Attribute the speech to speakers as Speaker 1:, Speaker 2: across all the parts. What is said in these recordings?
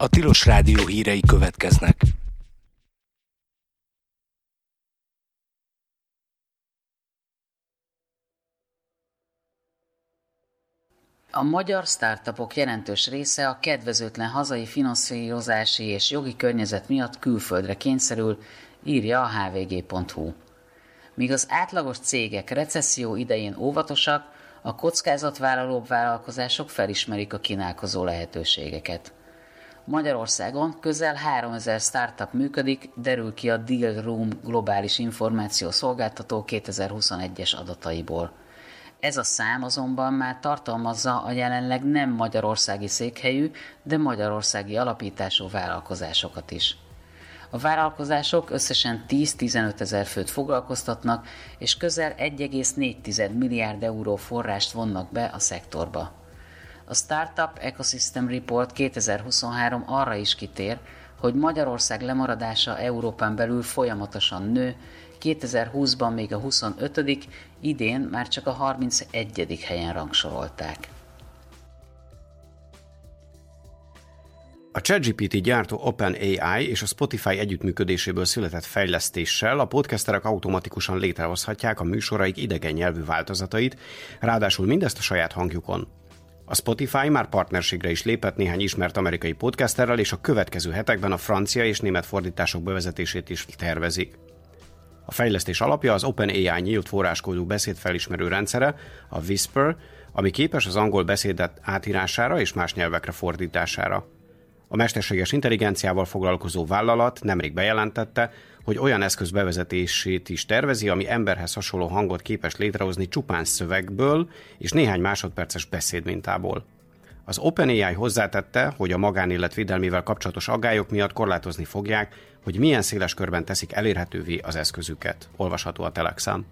Speaker 1: A Tilos Rádió hírei következnek.
Speaker 2: A magyar startupok jelentős része a kedvezőtlen hazai finanszírozási és jogi környezet miatt külföldre kényszerül, írja a hvg.hu. Míg az átlagos cégek recesszió idején óvatosak, a kockázatvállalóbb vállalkozások felismerik a kínálkozó lehetőségeket. Magyarországon közel 3000 startup működik, derül ki a Deal Room globális információszolgáltató 2021-es adataiból. Ez a szám azonban már tartalmazza a jelenleg nem magyarországi székhelyű, de magyarországi alapítású vállalkozásokat is. A vállalkozások összesen 10-15 ezer főt foglalkoztatnak, és közel 1,4 milliárd euró forrást vonnak be a szektorba. A Startup Ecosystem Report 2023 arra is kitér, hogy Magyarország lemaradása Európán belül folyamatosan nő, 2020-ban még a 25., idén már csak a 31. helyen rangsorolták.
Speaker 3: A ChatGPT gyártó OpenAI és a Spotify együttműködéséből született fejlesztéssel a podcasterek automatikusan létrehozhatják a műsoraik idegen nyelvű változatait, ráadásul mindezt a saját hangjukon. A Spotify már partnerségre is lépett néhány ismert amerikai podcasterrel, és a következő hetekben a francia és német fordítások bevezetését is tervezik. A fejlesztés alapja az OpenAI nyílt forráskódú beszédfelismerő rendszere, a Whisper, ami képes az angol beszédet átírására és más nyelvekre fordítására. A mesterséges intelligenciával foglalkozó vállalat nemrég bejelentette, hogy olyan eszköz bevezetését is tervezi, ami emberhez hasonló hangot képes létrehozni csupán szövegből és néhány másodperces beszédmintából. Az OpenAI hozzátette, hogy a magánélet védelmével kapcsolatos aggályok miatt korlátozni fogják, hogy milyen széles körben teszik elérhetővé az eszközüket. Olvasható a Telexán.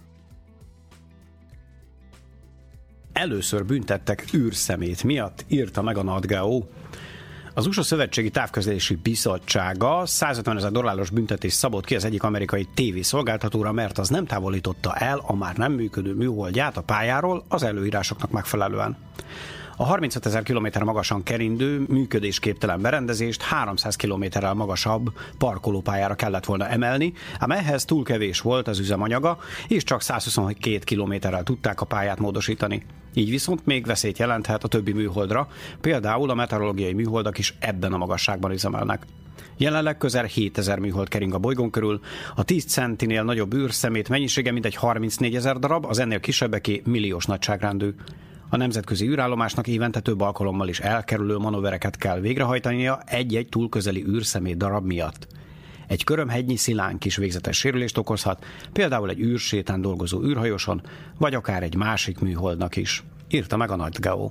Speaker 4: Először büntettek űrszemét miatt, írta meg a NatGeo. Az USA Szövetségi Távközlési Bizottsága $150 000 büntetést szabott ki az egyik amerikai tévészolgáltatóra, mert az nem távolította el a már nem működő műholdját a pályáról az előírásoknak megfelelően. A 35 000 km magasan kerindő, működésképtelen berendezést 300 km-rel magasabb parkolópályára kellett volna emelni, ám ehhez túl kevés volt az üzemanyaga, és csak 122 km-rel tudták a pályát módosítani. Így viszont még veszélyt jelenthet a többi műholdra, például a meteorológiai műholdak is ebben a magasságban üzemelnek. Jelenleg közel 7000 műhold kering a bolygón körül, a 10 centinél nagyobb űrszemét mennyisége mintegy 34 000 darab, az ennél kisebbeké milliós nagyságrendű. A nemzetközi űrállomásnak évente több alkalommal is elkerülő manővereket kell végrehajtania egy-egy túl közeli űrszemét darab miatt. Egy körömhegynyi szilánk is végzetes sérülést okozhat, például egy űrsétán dolgozó űrhajóson, vagy akár egy másik műholdnak is, írta meg a NatGeo.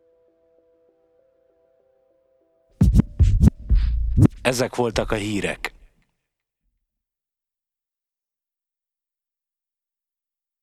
Speaker 1: Ezek voltak a hírek.